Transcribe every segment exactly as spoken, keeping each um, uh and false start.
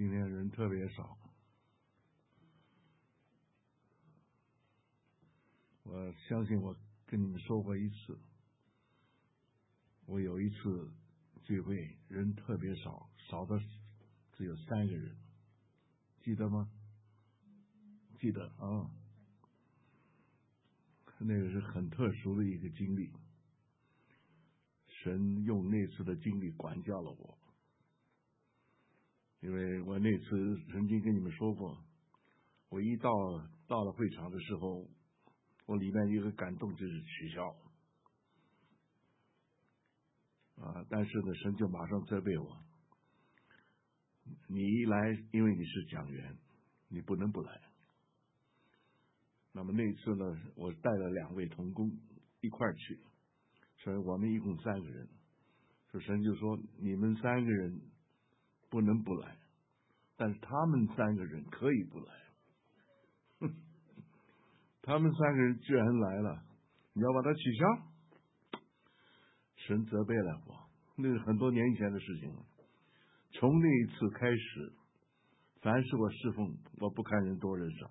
今天人特别少，我相信我跟你们说过一次，我有一次聚会人特别少，少的只有三个人，记得吗？记得啊，那个是很特殊的一个经历，神用那次的经历管教了我。因为我那次曾经跟你们说过，我一到到了会场的时候，我里面有一个感动就是取消啊，但是呢，神就马上责备我，你一来，因为你是讲员，你不能不来。那么那次呢，我带了两位同工一块儿去，所以我们一共三个人，所以神就说你们三个人不能不来，但是他们三个人可以不来。他们三个人居然来了，你要把它取消？神责备了我，那是很多年以前的事情了。从那一次开始，凡是我侍奉，我不看人多人少，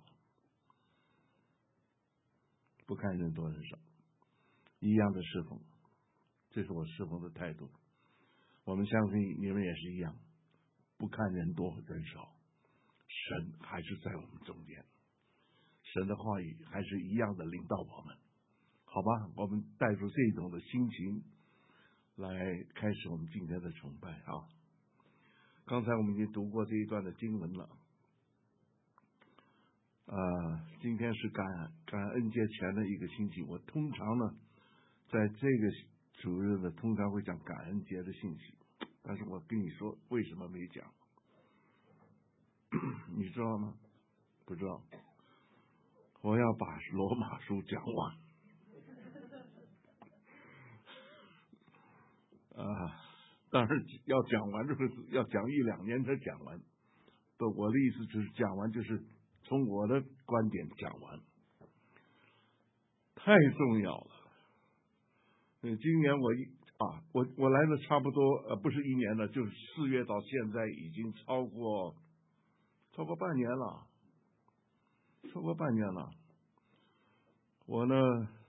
不看人多人少，一样的侍奉，这是我侍奉的态度。我们相信你们也是一样，不看人多人少，神还是在我们中间，神的话语还是一样的领导我们，好吧？我们带着这种的心情来开始我们今天的崇拜啊！刚才我们已经读过这一段的经文了，啊、呃，今天是感感恩节前的一个星期。我通常呢，在这个主日呢，通常会讲感恩节的信息，但是我跟你说为什么没讲，你知道吗？不知道。我要把罗马书讲完啊，当然要讲完这个要讲一两年才讲完。不，我的意思就是讲完就是从我的观点讲完，太重要了。今年我一啊，我我来了差不多呃不是一年了，就是四月到现在已经超过超过半年了，超过半年了。我呢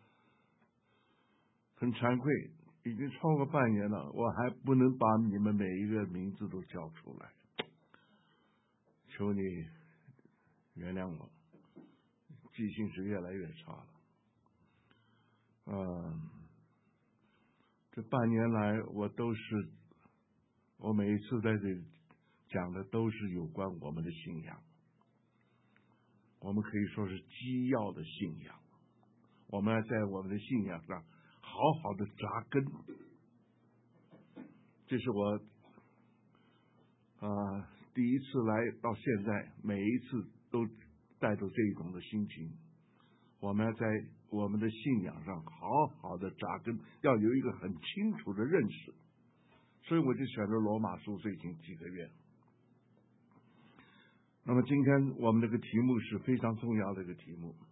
很惭愧，已经超过半年了，我还不能把你们每一个名字都叫出来，求你原谅我，记性是越来越差了。嗯，这半年来我都是，我每一次在这里讲的都是有关我们的信仰，我们可以说是基要的信仰，我们要在我们的信仰上好好的扎根。这是我啊、呃、第一次来到现在，每一次都带着这种的心情，我们要在我们的信仰上好好的扎根，要有一个很清楚的认识。所以我就选择罗马书最近几个月。那么今天我们这个题目是非常重要的一个题目，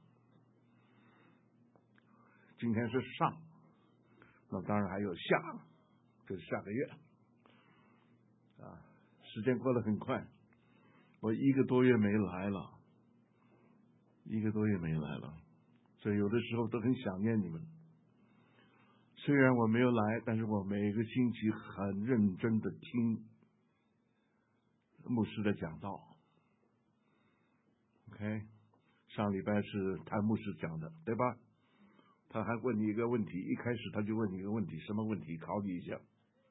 今天是上，那当然还有下，就是下个月啊，时间过得很快，我一个多月没来了，一个多月没来了，所以有的时候都很想念你们。虽然我没有来，但是我每个星期很认真的听牧师的讲道。OK， 上礼拜是谭牧师讲的，对吧？他还问你一个问题，一开始他就问你一个问题，什么问题？考你一下。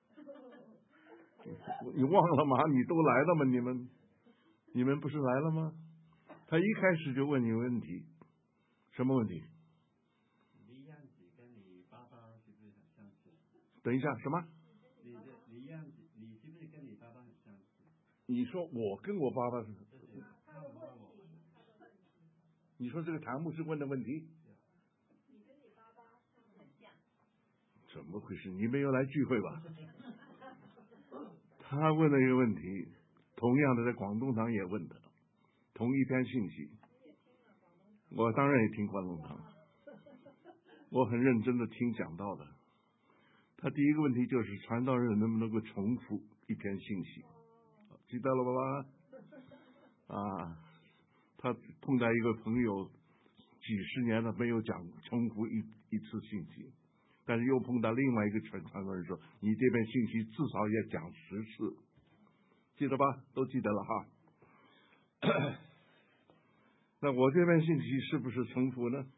你忘了吗？你都来了吗？你们你们不是来了吗？他一开始就问你问题，什么问题？ 你样子跟你爸爸是不是很相似？ 等一下，什么？ 你的你样子，你是不是跟你爸爸很相似？ 你说我跟我爸爸是？ 就是他们问我们。 你说这个谭牧师问的问题？ 你跟你爸爸是不是很像？ 怎么回事？你没有来聚会吧？他问了一个问题，同样的在广东堂也问的，同一篇信息。我当然也听广东堂，我很认真的听讲道的。他第一个问题就是传道人能不能够重复一篇信息，记得了吧？ 啊，他碰到一个朋友，几十年了没有讲重复一一次信息，但是又碰到另外一个传传道人说，你这篇信息至少也讲十次，记得吧？都记得了哈。那我这篇信息是不是重复呢？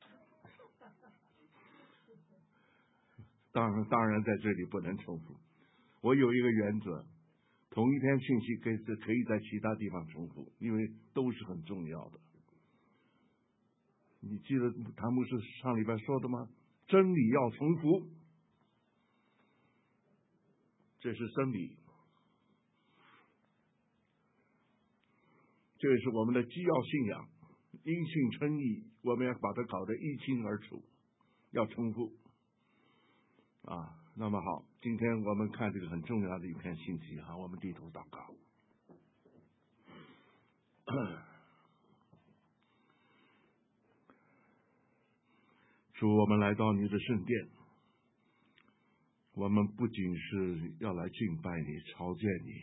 当然，当然在这里不能重复。我有一个原则，同一篇信息可以可以在其他地方重复，因为都是很重要的。你记得谭牧师上礼拜说的吗？真理要重复，这是真理，这是我们的基要信仰。因信称义，我们要把它搞得一清二楚，要重复啊。那么好，今天我们看这个很重要的一篇信息哈，我们低头祷告。主，我们来到你的圣殿，我们不仅是要来敬拜你、朝见你，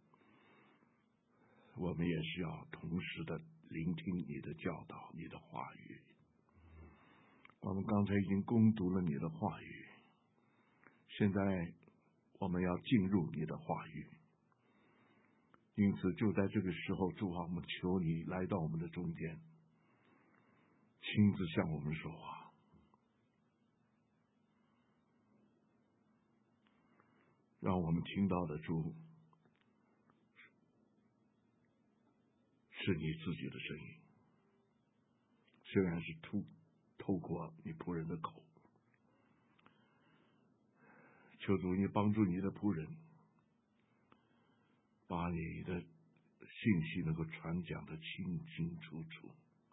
我们也是要同时的聆听你的教导、你的话语。我们刚才已经攻读了你的话语，现在我们要进入你的话语，因此就在这个时候，主啊，我们求你来到我们的中间，亲自向我们说话。让我们听到的主是你自己的声音，虽然是透透过你仆人的口。求主你帮助你的仆人，把你的信息能够传讲的清清楚楚。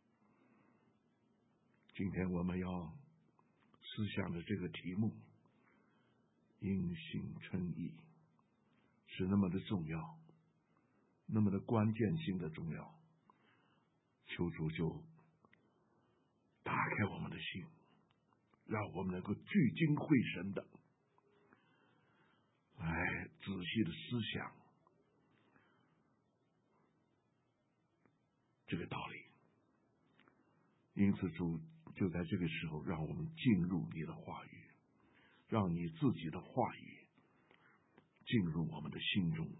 今天我们要思想的这个题目，因信称义，是那么的重要，那么的关键性的重要。求主就打开我们的心，让我们能够聚精会神的来仔细的思想这个道理。因此主就在这个时候让我们进入你的话语，让你自己的话语进入我们的心中。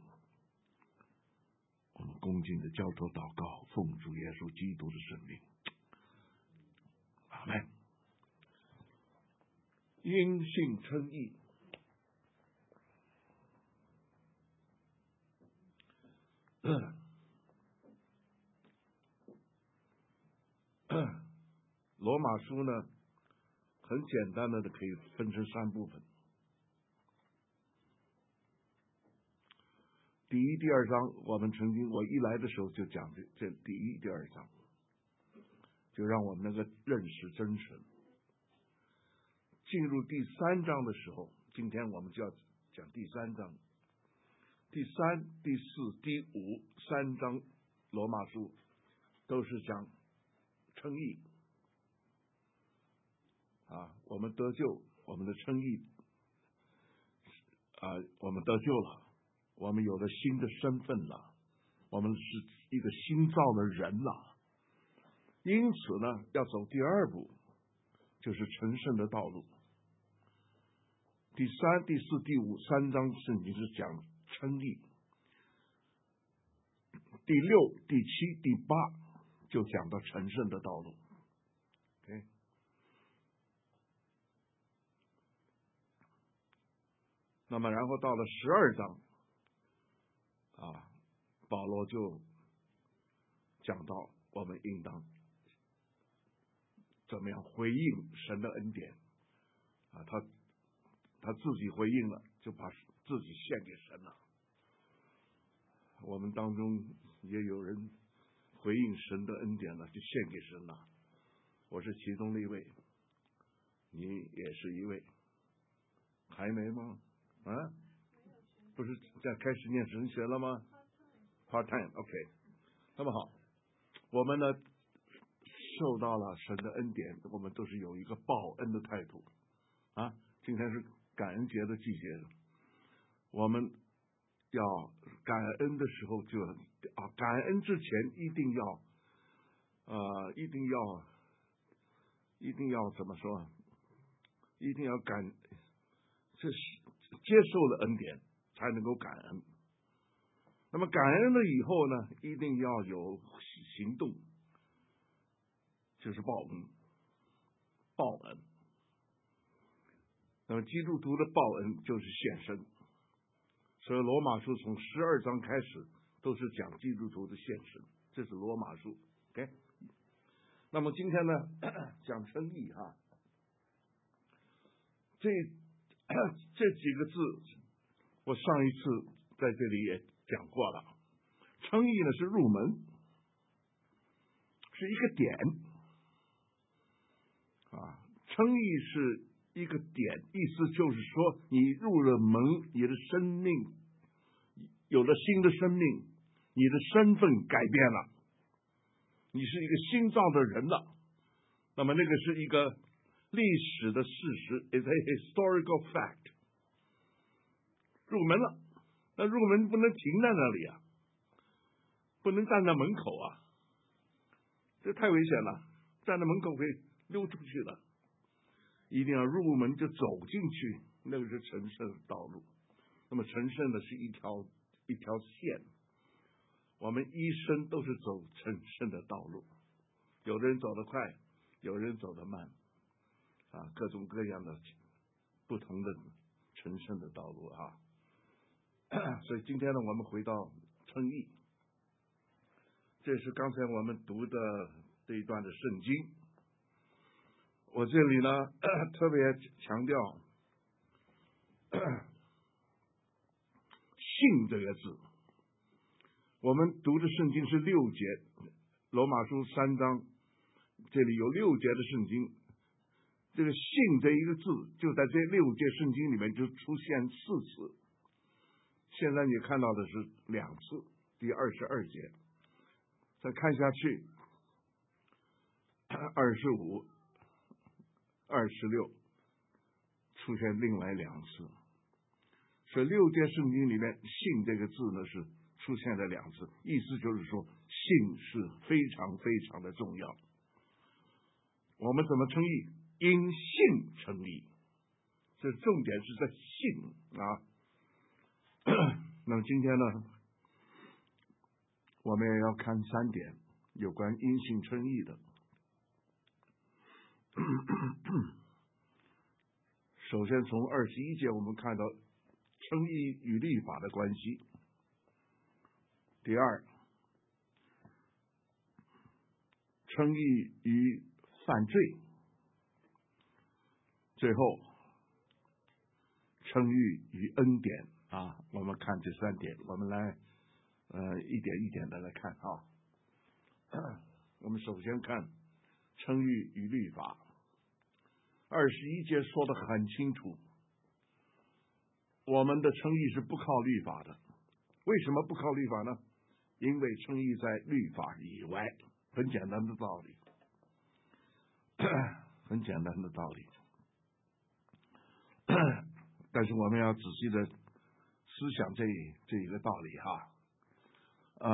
我们恭敬的交托祷告，奉主耶稣基督的圣名，阿们。因信称义，罗马书呢，很简单的可以分成三部分。第一、第二章，我们曾经我一来的时候就讲这这第一、第二章，就让我们能够认识真神。进入第三章的时候，今天我们就要讲第三章。第三、第四、第五三章罗马书都是讲称义啊，我们得救，我们的称义啊，我们得救了。我们有了新的身份了，我们是一个新造的人了。因此呢，要走第二步，就是成圣的道路。第三、第四、第五三章圣经是讲称义，第六、第七、第八就讲到成圣的道路。Okay? 那么，然后到了十二章。啊，保罗就讲到我们应当怎么样回应神的恩典啊，他他自己回应了，就把自己献给神了。我们当中也有人回应神的恩典了，就献给神了。我是其中的一位，你也是一位，还没吗？啊？不是在开始念神学了吗 ？Part time, OK。那么好，我们呢受到了神的恩典，我们都是有一个报恩的态度啊。今天是感恩节的季节，我们要感恩的时候就啊，感恩之前一定要，呃，一定要，一定要怎么说？一定要感，这是接受了恩典才能够感恩。那么感恩了以后呢，一定要有行动，就是报恩，报恩。那么基督徒的报恩就是献身，所以罗马书从十二章开始都是讲基督徒的献身，这是罗马书。OK， 那么今天呢，讲称义哈，这这几个字，我上一次在这里也讲过了。称义呢是入门，是一个点啊，称义是一个点，意思就是说，你入了门，你的生命有了新的生命，你的身份改变了，你是一个新造的人了。那么那个是一个历史的事实 ，is a historical fact。入门了，那入门不能停在那里啊，不能站在门口啊，这太危险了，站在门口会溜出去了。一定要入门就走进去，那个是成圣的道路。那么成圣的是一条一条线，我们一生都是走成圣的道路。有的人走得快，有人走得慢，啊，各种各样的不同的成圣的道路啊。所以今天呢，我们回到称义，这是刚才我们读的这一段的圣经。我这里呢特别强调信这个字。我们读的圣经是六节，罗马书三章，这里有六节的圣经。这个信这一个字就在这六节圣经里面就出现四次，现在你看到的是两次，第二十二节。再看下去，二十五、二十六出现另外两次，所以六节圣经里面信这个字呢是出现了两次，意思就是说信是非常非常的重要。我们怎么称义？因信称义，这重点是在信啊。那么今天呢，我们也要看三点有关因信称义的。首先从二十一节我们看到称义与律法的关系。第二，称义与犯罪。最后，称义与恩典啊，我们看这三点，我们来呃一点一点的来看啊。我们首先看称义与律法。二十一节说得很清楚，我们的称义是不靠律法的。为什么不靠律法呢？因为称义在律法以外，很简单的道理，很简单的道理。但是我们要仔细的思想这这一个道理哈。呃，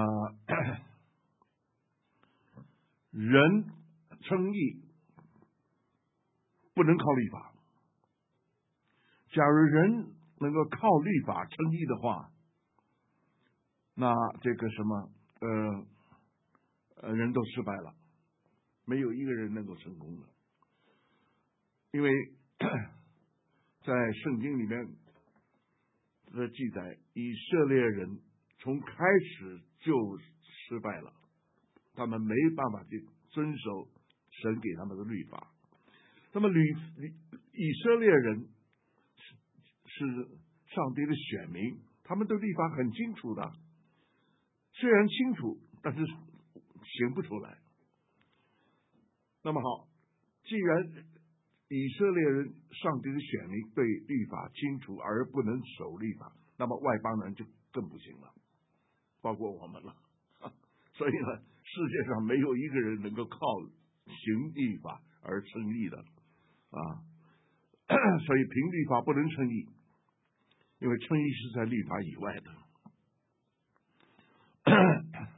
人称义不能靠律法。假如人能够靠律法称义的话，那这个什么呃呃人都失败了，没有一个人能够成功的。因为在圣经里面的记载，以色列人从开始就失败了，他们没办法去遵守神给他们的律法。那么律以色列人是上帝的选民，他们对律法很清楚的，虽然清楚，但是行不出来。那么好，既然以色列人上帝的选民对律法清楚而不能守律法，那么外邦人就更不行了，包括我们了。所以呢，世界上没有一个人能够靠行律法而称义的啊。所以凭律法不能称义，因为称义是在律法以外的。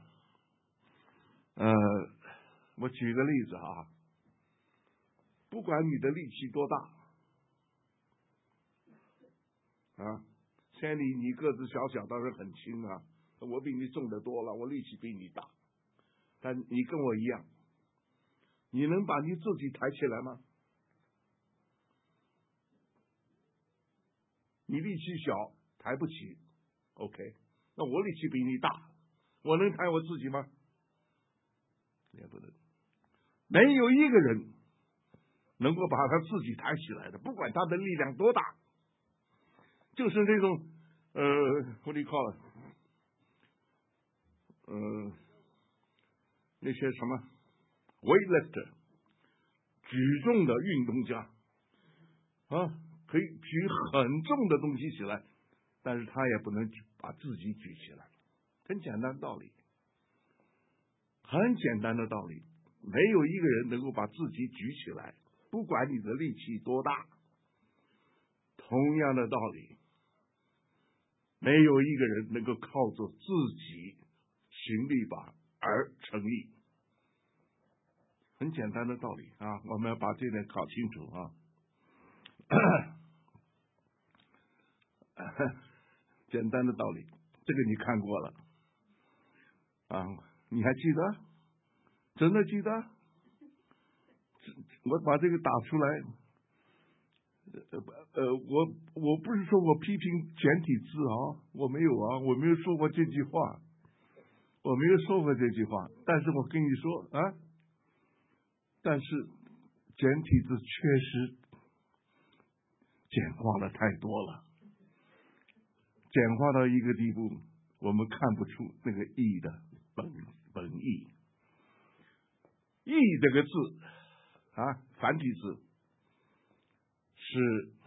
我举个例子啊，不管你的力气多大，啊，千里你个子小小，当然很轻啊，我比你重得多了，我力气比你大，但你跟我一样，你能把你自己抬起来吗？你力气小，抬不起 ，OK， 那我力气比你大，我能抬我自己吗？也不能。没有一个人能够把他自己抬起来的，不管他的力量多大，就是那种呃，what do you call it？ 呃，那些什么 weightlifter， 举重的运动家啊，可以举很重的东西起来，但是他也不能把自己举起来，很简单的道理，很简单的道理。没有一个人能够把自己举起来，不管你的力气多大。同样的道理，没有一个人能够靠着自己行力把而成立。很简单的道理啊，我们要把这点搞清楚啊。简单的道理，这个你看过了啊？你还记得？真的记得？我把这个打出来。呃呃，我我不是说我批评简体字啊，我没有啊，我没有说过这句话，我没有说过这句话。但是我跟你说啊，但是简体字确实简化了太多了，简化到一个地步，我们看不出那个义的本本意。义这个字啊，繁体字是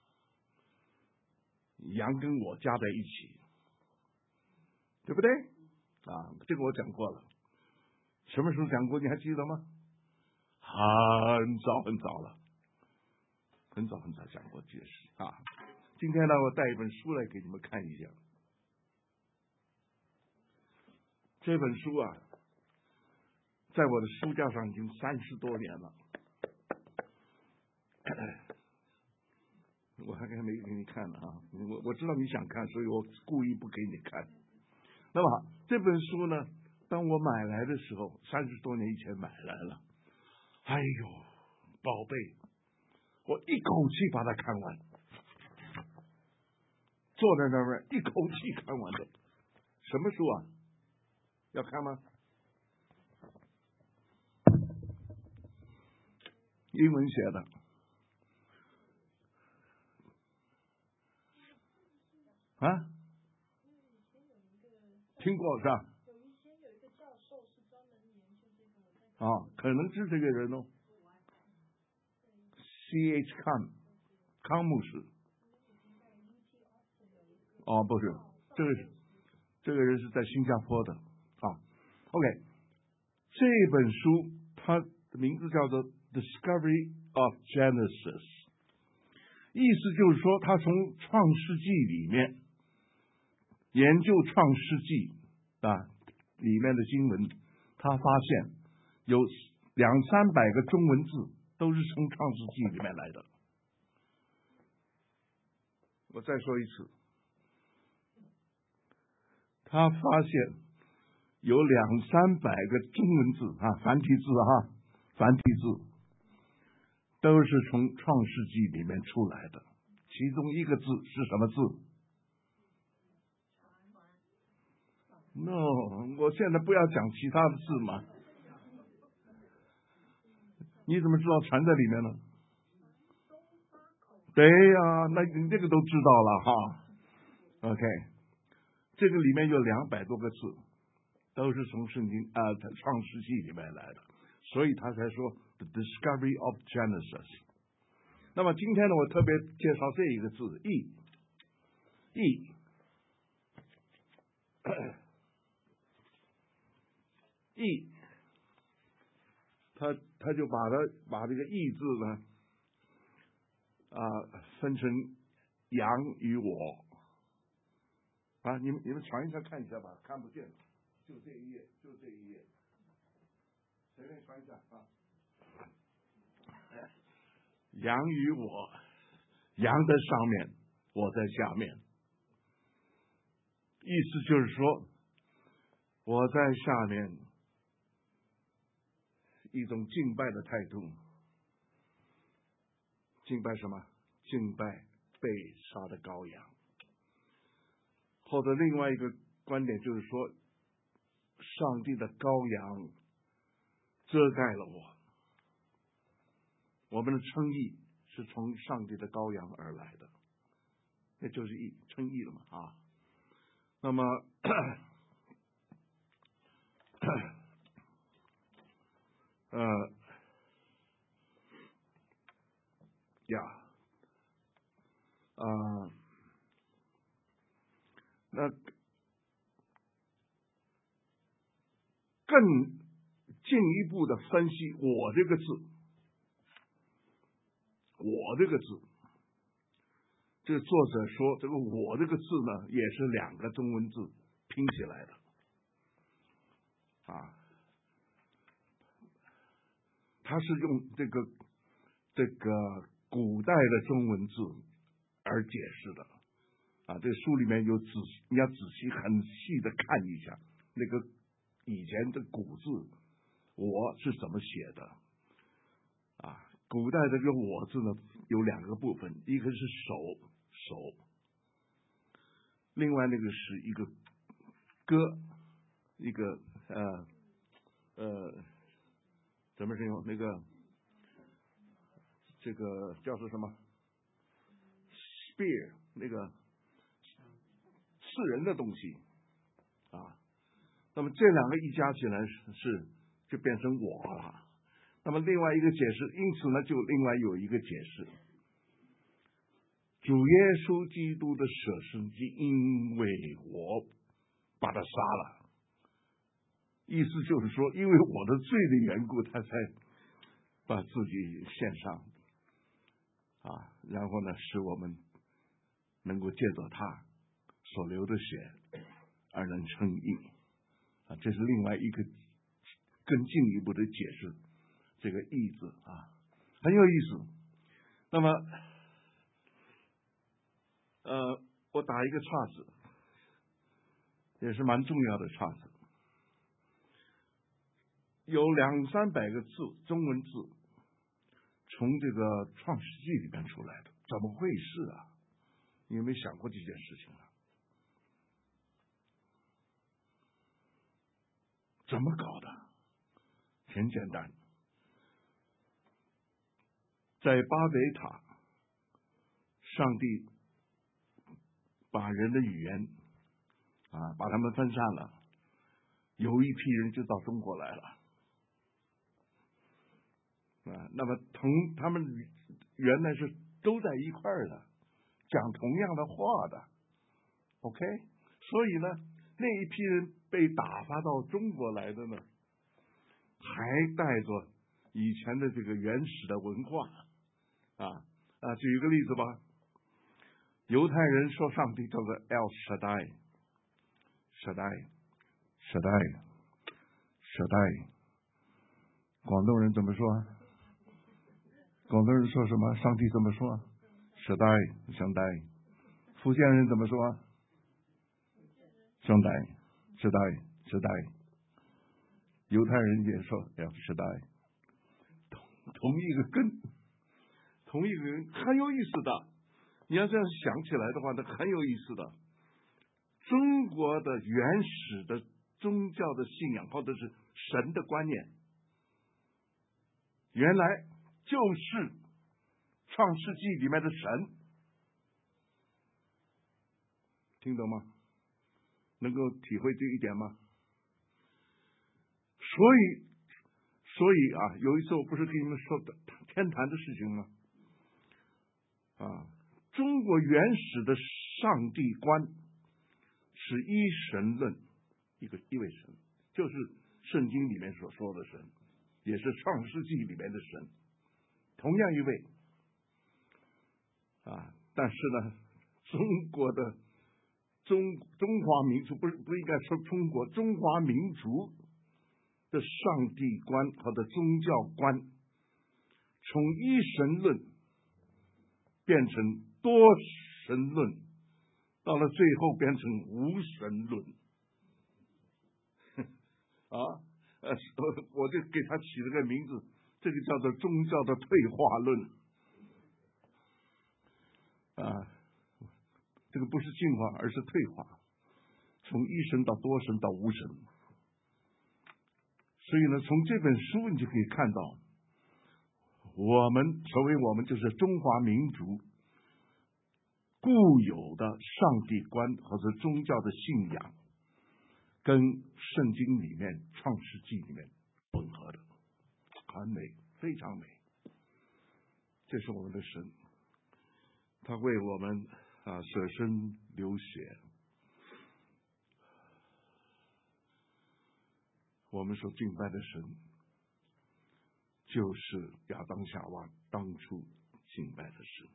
羊跟我加在一起，对不对？啊，这个我讲过了。什么时候讲过？你还记得吗？很早很早了，很早很早讲过解释啊。今天呢，我带一本书来给你们看一下。这本书啊，在我的书架上已经三十多年了。我还没给你看呢啊，我我知道你想看，所以我故意不给你看。那么这本书呢，当我买来的时候，三十多年以前买来了，哎呦，宝贝，我一口气把它看完，坐在那边一口气看完的。什么书啊？要看吗？英文写的。啊？听过是吧？ 有一些有一个教授是专门研究这个。 啊，可能是这个人哦。C H 康康姆斯。哦，不是，这个是这个人是在新加坡的啊。OK， 这本书它的名字叫做《Discovery of Genesis》，意思就是说，他从创世纪里面研究创世纪啊里面的经文，他发现有两三百个中文字都是从创世纪里面来的。我再说一次，他发现有两三百个中文字啊，繁体字哈，繁体字都是从创世纪里面出来的。其中一个字是什么字？No， 我现在不要讲其他的字嘛。你怎么知道船在里面呢？对呀、啊，那你这个都知道了哈。OK， 这个里面有两百多个字，都是从圣经啊、呃、创世纪里面来的，所以他才说 The Discovery of Genesis。那么今天呢，我特别介绍这一个字义，义。义，他他就把它把这个义字呢啊分成羊与我啊，你们你们传一下看一下吧，看不见，就这一页，就这一页。 随便穿一下啊。羊与我，羊在上面，我在下面。意思就是说，我在下面，一种敬拜的态度。敬拜什么？敬拜被杀的羔羊。或者另外一个观点就是说，上帝的羔羊遮盖了我。我们的称义是从上帝的羔羊而来的，那就是义，称义了嘛啊。那么，呃，呀，啊，那更进一步的分析我这个字。我这个字，这个作者说，这个我这个字呢，也是两个中文字拼起来的，啊，他是用这个这个古代的中文字而解释的，啊，这书里面有仔你要仔细很细的看一下那个以前的古字，我是怎么写的，啊。古代的这个我字呢，有两个部分，一个是手手，另外那个是一个歌，一个呃呃怎么形容那个这个叫做什么 spear 那个刺人的东西啊，那么这两个一加起来是就变成我了。那么另外一个解释，因此呢，就另外有一个解释，主耶稣基督的舍身是因为我把他杀了，意思就是说，因为我的罪的缘故，他才把自己献上啊，然后呢，使我们能够借着他所流的血而能称义啊，这是另外一个更进一步的解释。这个义字啊，很有意思。那么，呃，我打一个岔子，也是蛮重要的岔子。有两三百个字，中文字，从这个创世纪里面出来的，怎么回事啊？你有没有想过这件事情啊？怎么搞的？很简单。在巴别塔，上帝把人的语言啊，把他们分散了，有一批人就到中国来了啊。那么同他们原来是都在一块儿的，讲同样的话的 ，OK。所以呢，那一批人被打发到中国来的呢，还带着以前的这个原始的文化。啊啊，举一个例子吧，犹太人说上帝叫做 El Shaddai，Shaddai，Shaddai，Shaddai， 广东人怎么说？广东人说什么？上帝怎么说 ？Shaddai，Shaddai， 福建人怎么说？兄弟 ，Shaddai，Shaddai， 犹太人也说 El Shaddai， 同同一个根。同一个人很有意思的，你要这样想起来的话，那很有意思的。中国的原始的宗教的信仰或者是神的观念，原来就是创世纪里面的神，听懂吗？能够体会这一点吗？所以，所以啊，有一次我不是跟你们说的天坛的事情吗？啊，中国原始的上帝观是一神论，一个一位神，就是圣经里面所说的神，也是创世纪里面的神，同样一位啊。但是呢，中国的中中华民族不是不应该说中国中华民族的上帝观和的宗教观，从一神论变成多神论，到了最后变成无神论。啊，呃，我就给他起了个名字，这个叫做宗教的退化论。啊，这个不是进化，而是退化，从一神到多神到无神。所以呢，从这本书你就可以看到，我们所谓我们就是中华民族固有的上帝观或者宗教的信仰，跟圣经里面创世纪里面吻合的，很美，非常美。这是我们的神，他为我们啊舍身流血。我们所敬拜的神，就是亚当夏娃当初敬拜的神，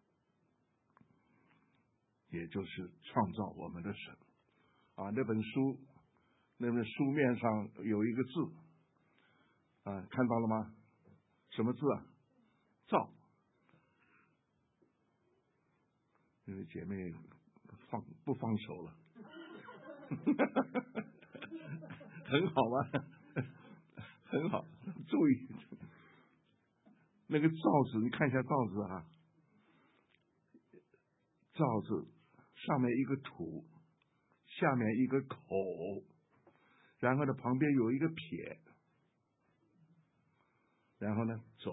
也就是创造我们的神。啊，那本书，那本书面上有一个字，啊，看到了吗？什么字啊？造。因为姐妹放不放手了，很好吧？很好，注意那个造字，你看一下造字啊，造字上面一个土，下面一个口，然后呢旁边有一个撇，然后呢走。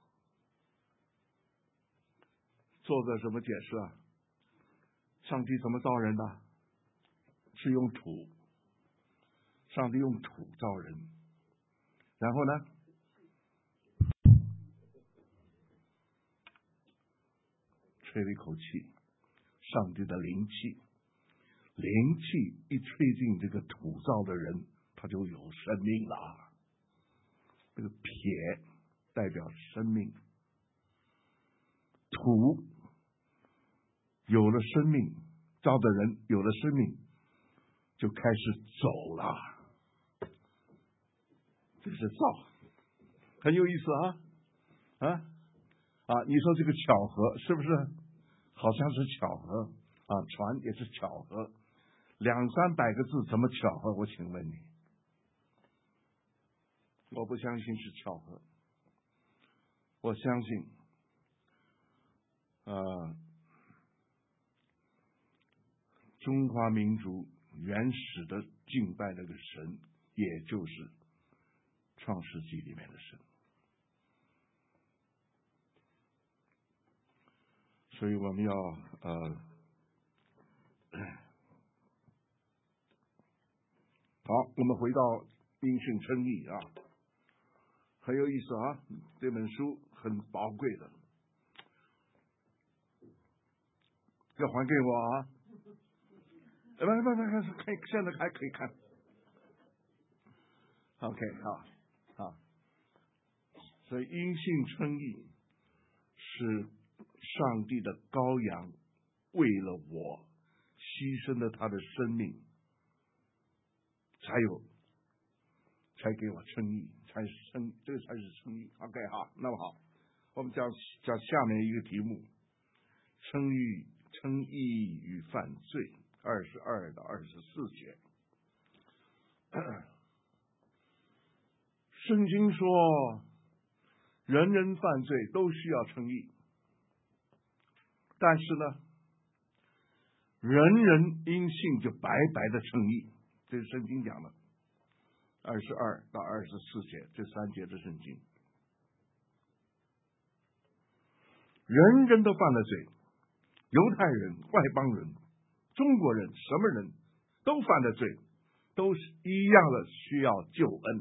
作者怎么解释啊？上帝怎么造人的？是用土，上帝用土造人，然后呢吹了一口气，上帝的灵气，灵气一吹进这个土造的人，他就有生命了。这个撇代表生命，土有了生命，造的人有了生命，就开始走了。这是造，很有意思啊啊啊！你说这个巧合是不是？好像是巧合啊，船也是巧合，两三百个字怎么巧合？我请问你，我不相信是巧合，我相信，呃。中华民族原始的敬拜那个神，也就是创世纪里面的神。所以我们要呃，好，我们回到因信称义啊，很有意思啊，这本书很宝贵的，要还给我啊。不不不，可以，现在还可以看。OK， 好，好。所以因信称义是上帝的羔羊，为了我牺牲了他的生命，才有，才给我称义，才称，这个才是称义。OK， 好，那么好，我们讲讲下面一个题目：称义，称义与犯罪。二十二到二十四节，圣经说，人人犯罪都需要称义，但是呢，人人因信就白白的称义，这是圣经讲的。二十二到二十四节这三节的圣经，人人都犯了罪，犹太人、外邦人。中国人什么人都犯了罪，都是一样的需要救恩。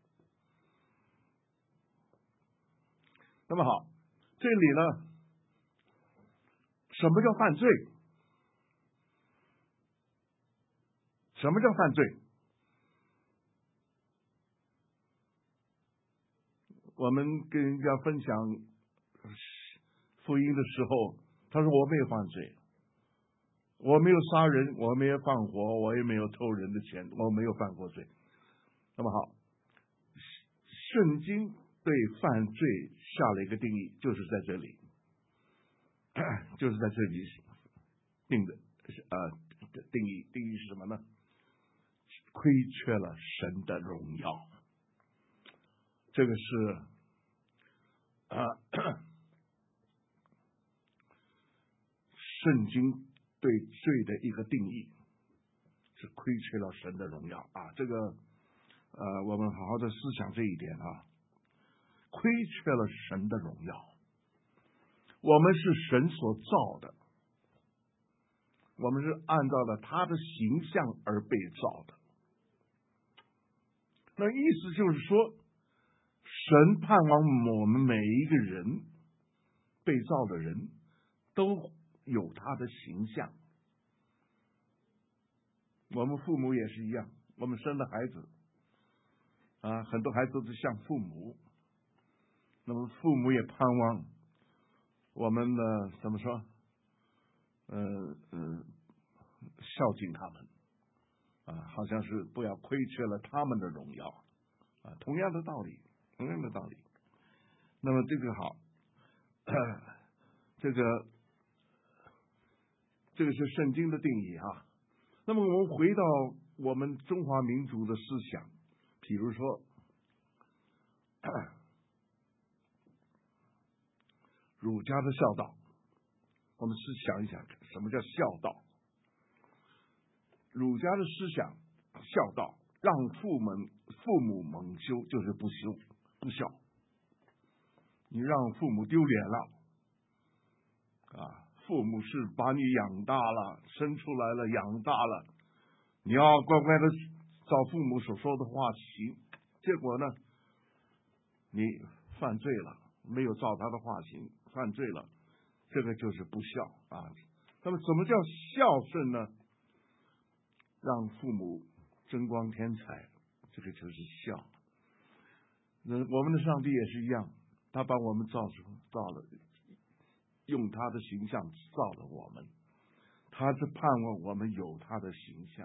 那么好，这里呢，什么叫犯罪？什么叫犯罪？我们跟人家分享福音的时候，他说我没有犯罪。我没有杀人，我没有放火，我也没有偷人的钱，我没有犯过罪。那么好， 圣经对犯罪下了一个定义，就是在这里，就是在这里定的呃定义，定义是什么呢？亏缺了神的荣耀。这个是啊、呃，圣经对罪的一个定义，是亏缺了神的荣耀啊。这个呃，我们好好的思想这一点啊，亏缺了神的荣耀。我们是神所造的，我们是按照了他的形象而被造的。那意思就是说，神盼望我们每一个人，被造的人都有他的形象。我们父母也是一样，我们生的孩子啊，很多孩子都是像父母，那么父母也盼望我们的怎么说？呃呃，孝敬他们啊，好像是不要亏缺了他们的荣耀啊，同样的道理，同样的道理。那么这个好，这个这个是圣经的定义啊。那么我们回到我们中华民族的思想，比如说儒家的孝道，我们是想一想什么叫孝道。儒家的思想孝道，让父母父母蒙羞就是不修不孝，你让父母丢脸了啊！父母是把你养大了，生出来了，养大了，你要乖乖的照父母所说的话行，结果呢，你犯罪了，没有照他的话行，犯罪了，这个就是不孝啊。那么什么叫孝顺呢？让父母增光添彩，这个就是孝。那我们的上帝也是一样，他把我们造出造了，用他的形象造了我们，他是盼望我们有他的形象，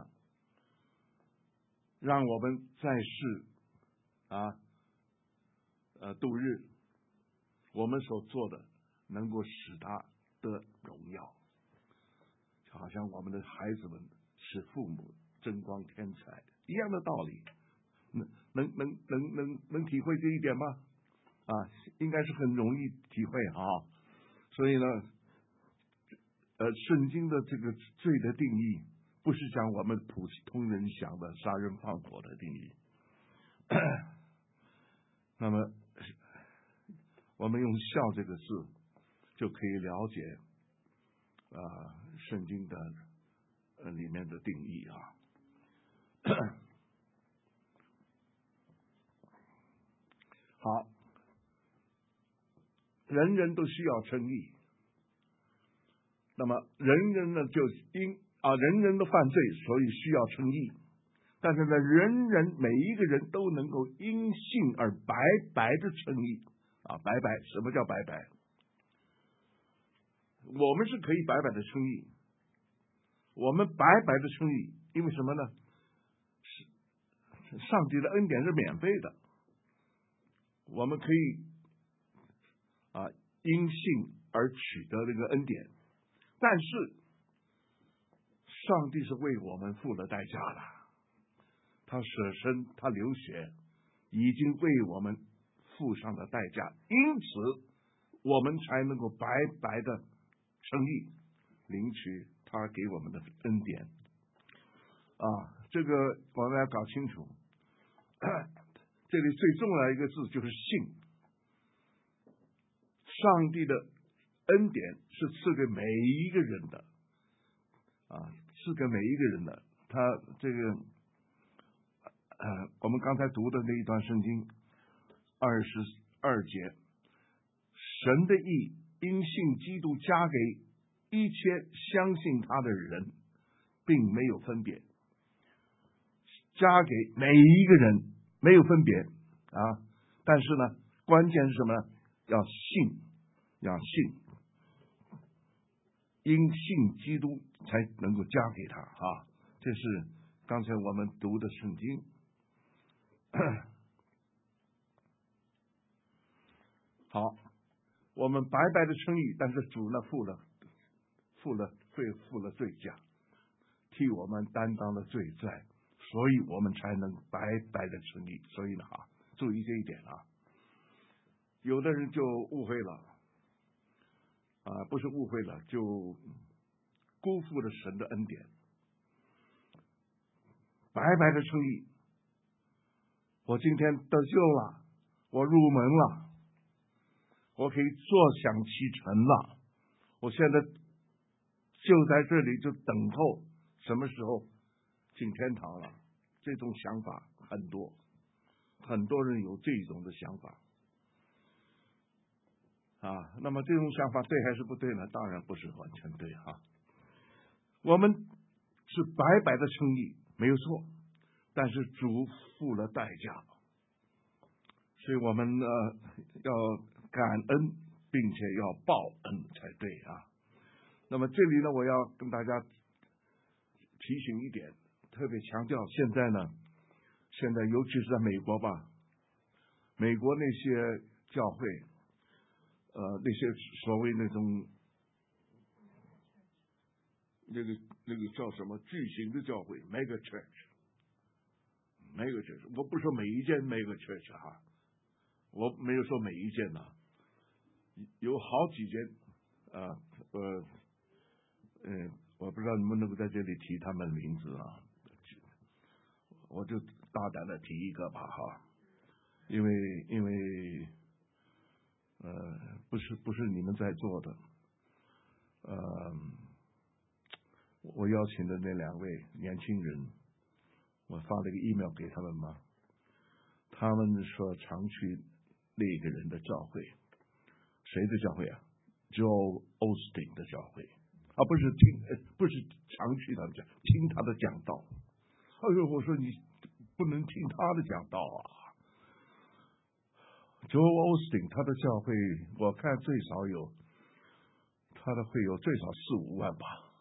让我们在世啊呃度日，我们所做的能够使他得荣耀，就好像我们的孩子们使父母增光添彩一样的道理。能能能能能能体会这一点吗？啊，应该是很容易体会啊。所以呢，呃，圣经的这个罪的定义，不是讲我们普通人想的杀人放火的定义。那么，我们用孝这个字，就可以了解啊、呃，圣经的呃里面的定义啊。好，人人都需要称义，那么人人呢就因啊人人都犯罪，所以需要称义。但是呢，人人每一个人都能够因信而白白的称义啊，白白，什么叫白白？我们是可以白白的称义，我们白白的称义，因为什么呢？是上帝的恩典是免费的。我们可以啊因信而取得这个恩典，但是上帝是为我们付了代价了，他舍身，他流血，已经为我们付上了代价，因此我们才能够白白的称义，领取他给我们的恩典啊。这个我们要搞清楚。这里最重要的一个字就是信，上帝的恩典是赐给每一个人的啊，赐给每一个人的。他这个呃，我们刚才读的那一段圣经二十二节，神的义因信基督加给一切相信他的人，并没有分别，加给每一个人。没有分别啊，但是呢，关键是什么呢？要信，要信，因信基督才能够加给他啊。这是刚才我们读的圣经。 好，我们白白的称义，但是主呢付了付了罪付了罪价，替我们担当了罪债，所以我们才能白白的称义。所以呢，哈，注意这一点啊。有的人就误会了，啊，不是误会了，就辜负了神的恩典。白白的称义，我今天得救了，我入门了，我可以坐享其成了，我现在就在这里就等候什么时候进天堂了。这种想法很多，很多人有这种的想法啊。那么这种想法对还是不对呢？当然不是完全对啊。我们是白白的称义，没有错，但是主付了代价，所以我们呢要感恩，并且要报恩才对啊。那么这里呢，我要跟大家提醒一点，特别强调，现在呢，现在尤其是在美国吧，美国那些教会，呃，那些所谓那种那个那个叫什么巨型的教会 ，mega church，mega church， 我不说每一间 mega church 哈，我没有说每一间呢，有好几间啊，呃，嗯，我不知道能不能够在这里提他们的名字啊，我就大胆的提一个吧哈，因为因为呃不是不是你们在做的，呃，我邀请的那两位年轻人，我发了一个 email 给他们嘛，他们说常去那个人的教会，谁的教会啊 ？Joel Osteen 的教会。啊，不是听，不是常去他的讲，听他的讲道。哎呦，我说你不能听他的讲道啊。Joel Osteen 他的教会，我看最少有，他的会有最少四五万吧，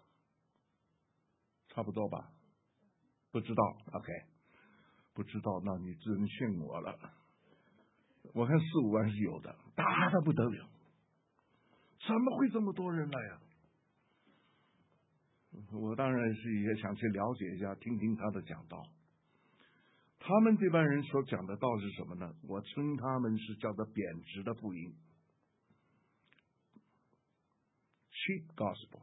差不多吧？不知道 ，OK， 不知道，那你只能信我了。我看四五万是有的，大的不得了，怎么会这么多人来呀？我当然是也想去了解一下，听听他的讲道。他们这帮人所讲的道是什么呢？我称他们是叫做贬值的福音 ，cheap gospel，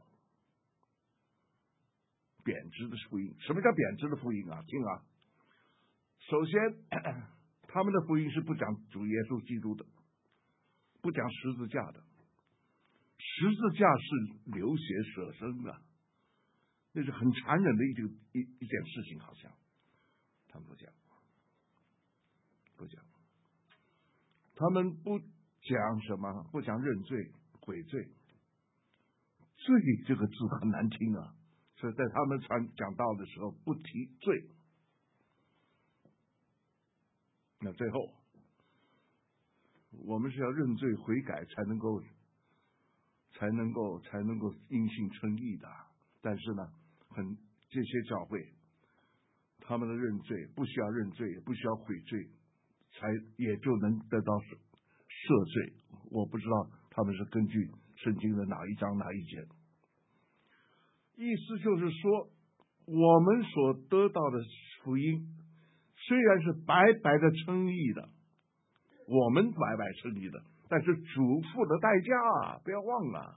贬值的福音。什么叫贬值的福音啊？听啊，首先，他们的福音是不讲主耶稣基督的，不讲十字架的，十字架是流血舍生的。那是很残忍的一件一一件事情，好像他们不讲，不讲，他们不讲什么，不讲认罪悔罪，罪这个字很难听啊，所以在他们传讲道的时候不提罪。那最后，我们是要认罪悔改才能够，才能够才能够因信称义的，但是呢。很这些教会，他们的认罪不需要认罪，也不需要悔罪，才也就能得到赦罪。我不知道他们是根据圣经的哪一章哪一节。意思就是说，我们所得到的福音虽然是白白的称义的，我们白白称义的，但是主付的代价不要忘了。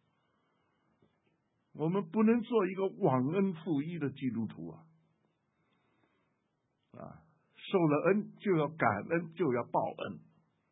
我们不能做一个忘恩负义的基督徒啊！啊，受了恩就要感恩，就要报恩。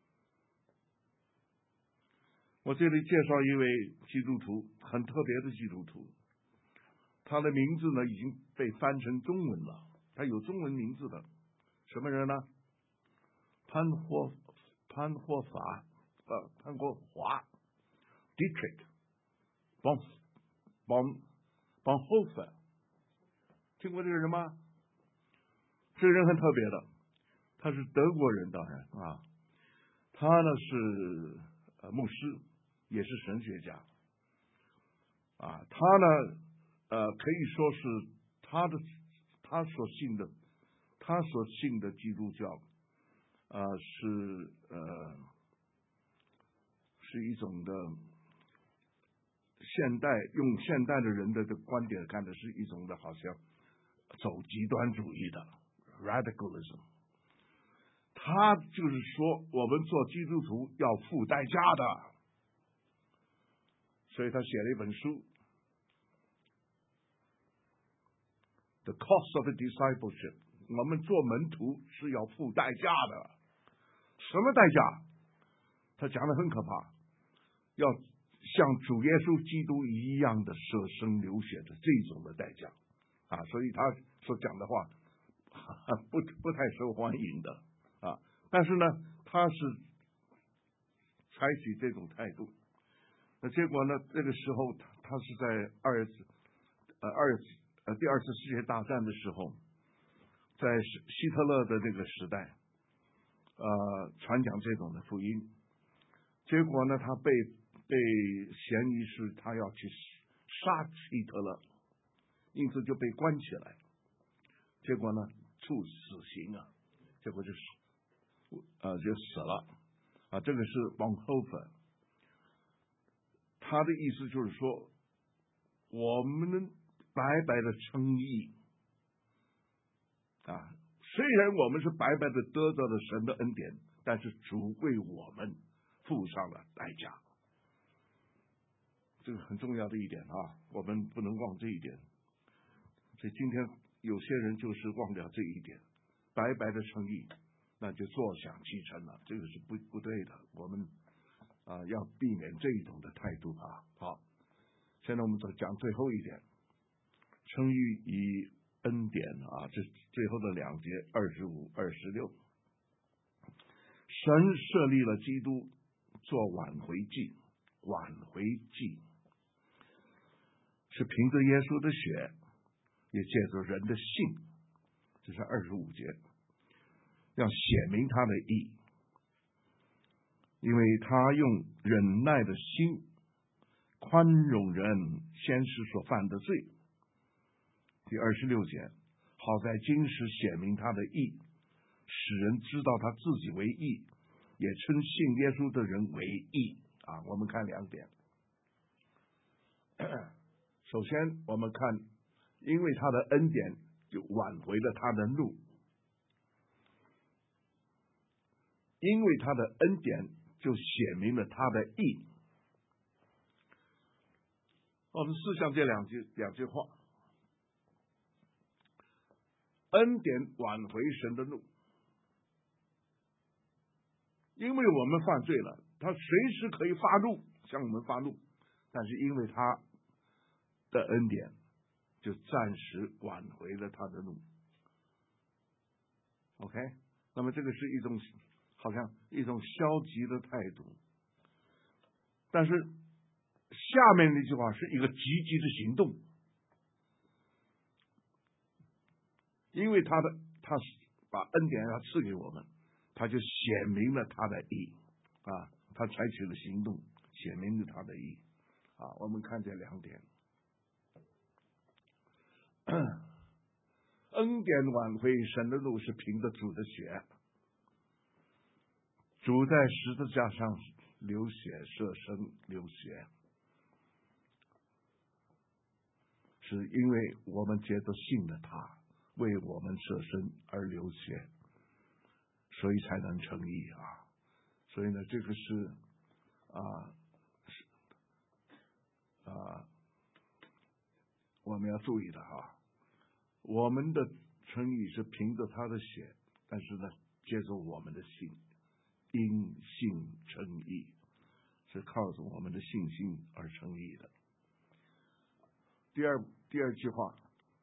我这里介绍一位基督徒，很特别的基督徒，他的名字呢已经被翻成中文了，他有中文名字的，什么人呢？潘霍潘霍法呃潘霍华 Dietrich Bonhoeffer邦邦霍夫，听过这个人吗？这个人很特别的，他是德国人，当然啊，他呢是呃牧师，也是神学家啊，他呢呃可以说是他的他所信的他所信的基督教啊、呃、是呃是一种的现代，用现代的人的的观点看的是一种的好像走极端主义的 radicalism。他就是说，我们做基督徒要付代价的，所以他写了一本书 The Cost of Discipleship。 我们做门徒是要付代价的。什么代价？他讲的很可怕，要像主耶稣基督一样的舍生流血的这种的代价啊！所以他所讲的话不不太受欢迎的啊。但是呢，他是采取这种态度。那结果呢？这个时候他他是在二次呃二呃第二次世界大战的时候，在希特勒的这个时代，呃，传讲这种的福音。结果呢，他被被嫌疑是他要去杀希特勒，因此就被关起来。结果呢，处死刑啊，结果就是呃就死了啊。这个是 Bonhoeffer。他的意思就是说，我们白白的称义啊，虽然我们是白白的得到了神的恩典，但是主为我们付上了代价，这个很重要的一点啊，我们不能忘这一点。所以今天有些人就是忘掉这一点，白白的称义，那就坐享其成了，这个是不不对的。我们啊，要避免这一种的态度啊。好，现在我们讲最后一点，称义与恩典啊，这最后的两节二十五、二十六。神设立了基督做挽回祭，挽回祭是凭着耶稣的血，也借着人的信，这是二十五节，要显明他的义。因为他用忍耐的心宽容人先时所犯的罪。第二十六节，好在今时显明他的义，使人知道他自己为义，也称信耶稣的人为义啊。我们看两点。首先我们看，因为他的恩典就挽回了他的怒，因为他的恩典就显明了他的义。我们试想这两句两句话，恩典挽回神的怒，因为我们犯罪了，他随时可以发怒向我们发怒，但是因为他的恩典就暂时挽回了他的怒。 OK， 那么这个是一种好像一种消极的态度，但是下面那句话是一个积极的行动，因为他的他把恩典要赐给我们，他就显明了他的义啊，他采取了行动，显明了他的义啊。我们看这两点，恩典挽回神的怒是凭着主的血，主在十字架上流血舍身流血，是因为我们接着信了他，为我们舍身而流血，所以才能成义啊。所以呢，这个是啊啊我们要注意的哈。我们的称义是凭着他的血，但是呢，接着我们的信，因信称义，是靠着我们的信心而称义的。第二第二句话，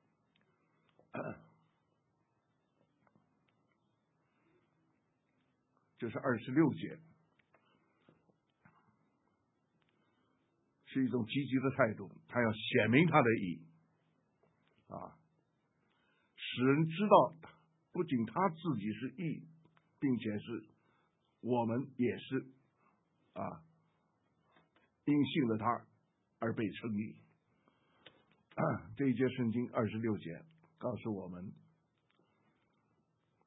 就是二十六节，是一种积极的态度，他要显明他的义啊，使人知道不仅他自己是义，并且是我们也是啊，因信了他而被称义。啊、这一节圣经二十六节告诉我们，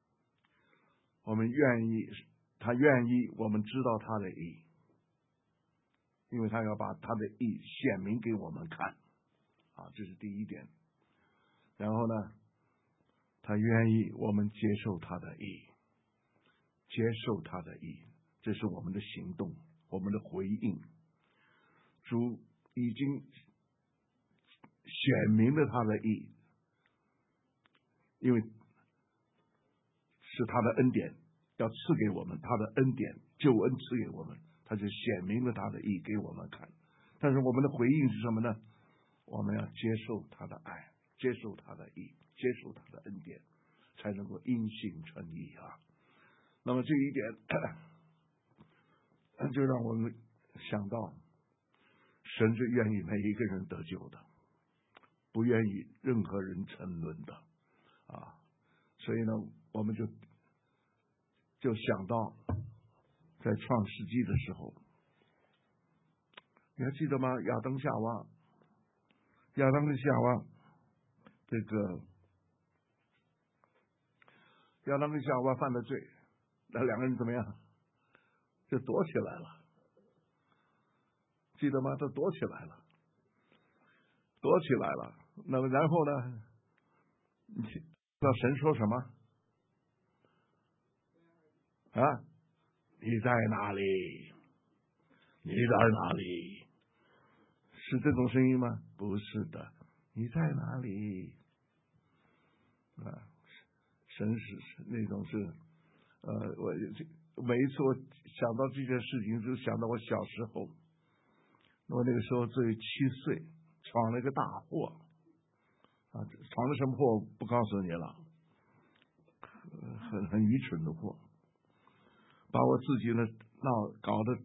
我们愿意，他愿意我们知道他的义， 因为他要把他的义显明给我们看啊，这是第一点。然后呢，他愿意我们接受他的义，接受他的义，这是我们的行动，我们的回应。主已经显明了他的义，因为是他的恩典要赐给我们，他的恩典救恩赐给我们，他就显明了他的义给我们看。但是我们的回应是什么呢？我们要接受他的爱，接受他的义，接受他的恩典，才能够因信称义啊。那么这一点就让我们想到，神是愿意每一个人得救的，不愿意任何人沉沦的啊。所以呢，我们就就想到在创世纪的时候，你还记得吗？亚当夏娃，亚当跟夏娃，这个亚当跟夏娃犯了罪，那两个人怎么样？就躲起来了，记得吗？都躲起来了，躲起来了。那么然后呢？你知道神说什么？啊，你在哪里？你在哪里？是这种声音吗？不是的，你在哪里？啊，神是那种是，呃，我每一次我想到这件事情，就想到我小时候，我那个时候只有七岁，闯了一个大祸，啊，闯了什么祸不告诉你了，很很愚蠢的祸，把我自己呢闹搞得，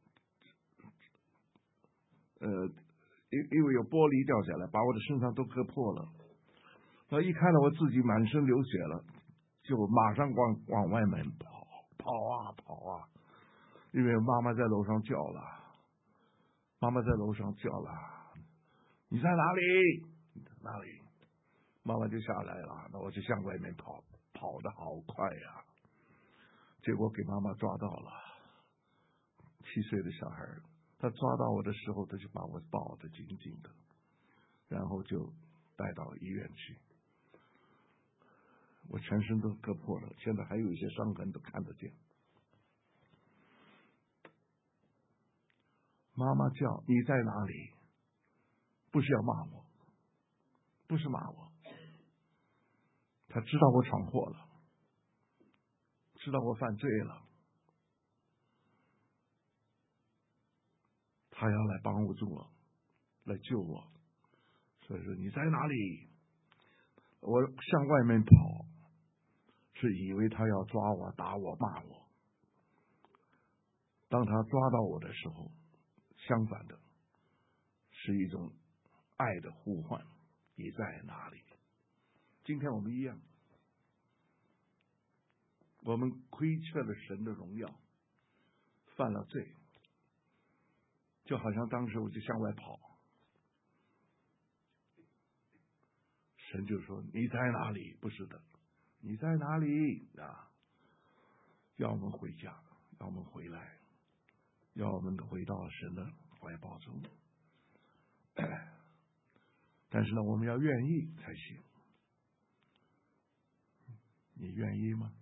呃，因因为有玻璃掉下来，把我的身上都割破了。我一看到我自己满身流血了，就马上往往外面跑，跑啊跑啊，因为妈妈在楼上叫了，妈妈在楼上叫了，你在哪里？哪里？妈妈就下来了，那我就向外面跑，跑得好快呀、啊！结果给妈妈抓到了，七岁的小孩，他抓到我的时候，他就把我抱得紧紧的，然后就带到医院去。我全身都割破了，现在还有一些伤痕都看得见。妈妈叫你在哪里？不是要骂我，不是骂我，他知道我闯祸了，知道我犯罪了，他要来帮我助我，来救我。所以说你在哪里？我向外面跑，是以为他要抓我、打我、骂我。当他抓到我的时候，相反的，是一种爱的呼唤。你在哪里？今天我们一样，我们亏缺了神的荣耀，犯了罪，就好像当时我就向外跑，神就说你在哪里？不是的，你在哪里啊？要我们回家，要我们回来，要我们回到神的怀抱中。但是呢，我们要愿意才行。你愿意吗？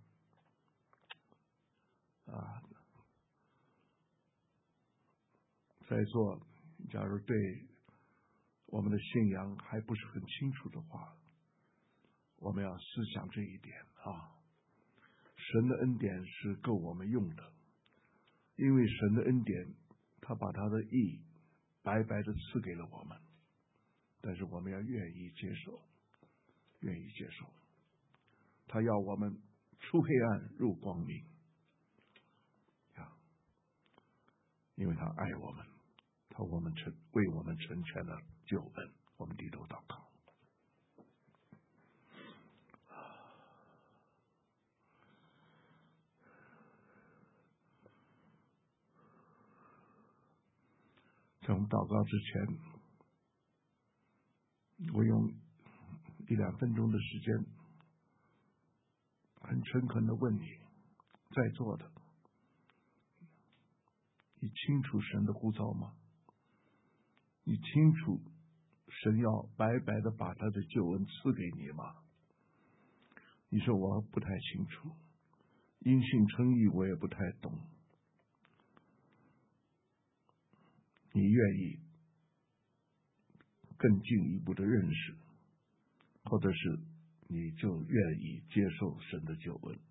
啊，在座，假如对我们的信仰还不是很清楚的话，我们要思想这一点啊。神的恩典是够我们用的，因为神的恩典，他把他的义白白的赐给了我们，但是我们要愿意接受，愿意接受。他要我们出黑暗入光明，啊，因为他爱我们，他我们成为我们成全了救恩。我们低头祷告。在我们祷告之前，我用一两分钟的时间，很诚恳的问你，在座的，你清楚神的呼召吗？ 你清楚神要白白的把他的救恩赐给你吗？你说我不太清楚，因信称义我也不太懂。你愿意更进一步的认识，或者是你就愿意接受神的救恩？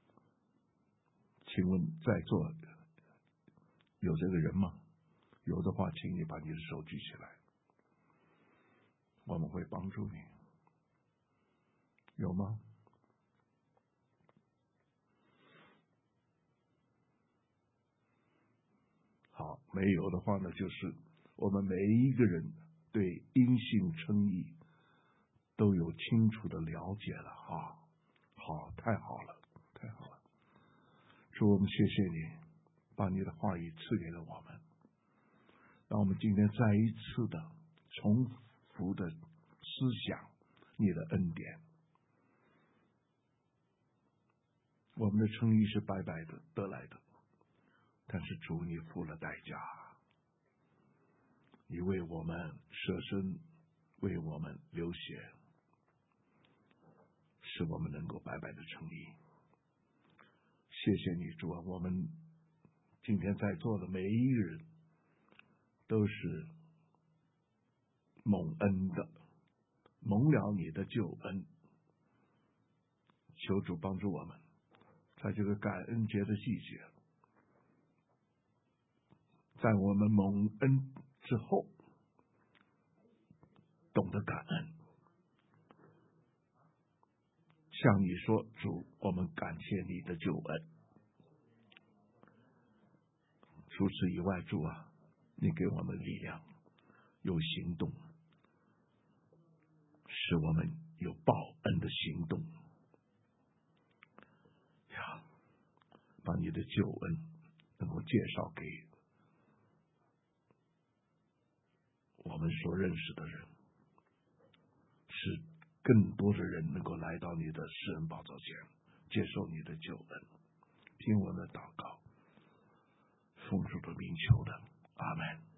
请问在座有这个人吗？有的话，请你把你的手举起来，我们会帮助你。有吗？好，没有的话呢，就是我们每一个人对因信称义都有清楚的了解了哈。好，太好了，太好了。主，我们谢谢你，把你的话语赐给了我们，让我们今天再一次的重复的思想你的恩典。我们的称义是白白的得来的，但是主你付了代价，你为我们舍身，为我们流血，使我们能够白白的称义。谢谢你主啊，我们今天在座的每一个人都是蒙恩的，蒙了你的救恩。求主帮助我们，在这个感恩节的季节，在我们蒙恩之后，懂得感恩，向你说，主，我们感谢你的救恩。除此以外，主啊，你给我们力量，有行动，使我们有报恩的行动呀，把你的救恩能够介绍给我们所认识的人，使更多的人能够来到你的施恩宝座前，接受你的救恩。听我的祷告，奉主的名求的，阿们。